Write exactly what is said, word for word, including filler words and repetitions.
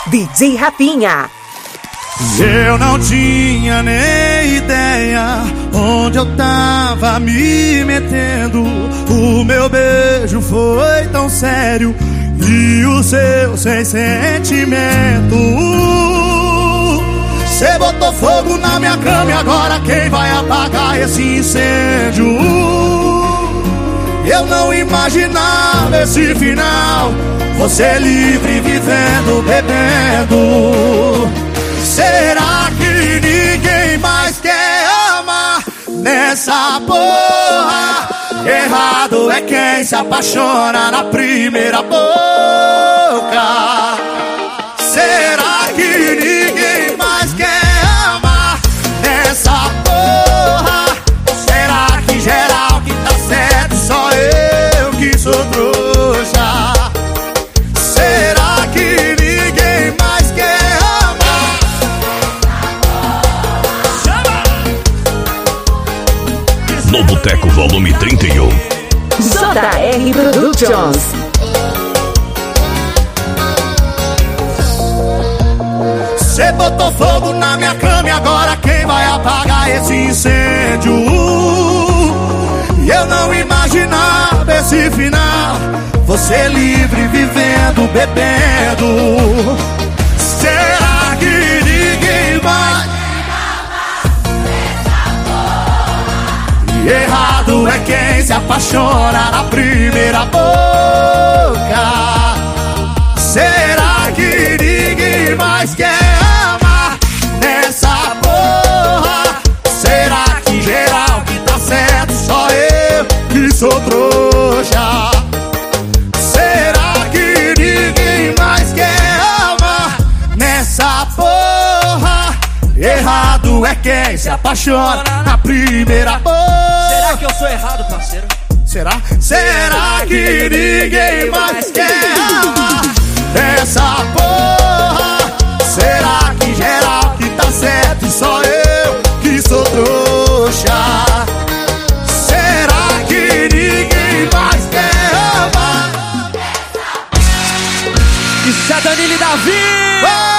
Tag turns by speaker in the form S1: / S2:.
S1: D J Rafinha.
S2: Eu não tinha nem ideia onde eu tava me metendo. O meu beijo foi tão sério e o seu sem sentimento. Cê botou fogo na minha cama e agora quem vai apagar esse incêndio? Eu não imaginava esse final, você livre vivendo, bebendo. Será que ninguém mais quer amar nessa porra? Errado é quem se apaixona na primeira boca. Será que ninguém mais quer amar nessa porra? Será que geral que tá certo, só eu que sou trouxa? Será que ninguém mais quer amar?
S3: No Boteco Volume trinta e um.
S1: J R Productions.
S2: Cê botou fogo na minha cama e agora quem vai apagar esse incêndio? E eu não imaginava esse final, você livre vivendo, bebendo. Será que ninguém mais? E errado é quem se apaixona na primeira boca. Será que ninguém mais quer amar nessa porra? Será que geral que tá certo, só eu que sou trouxa? Será que ninguém mais quer amar nessa porra? Errado é quem se apaixona na primeira boca.
S4: Será que eu sou errado, parceiro?
S2: Será? Será que ninguém mais quer amar nessa porra? Será que geral que tá certo e só eu que sou trouxa? Será que ninguém mais quer amar?
S4: Isso é Danilo e Davi!
S2: Oh!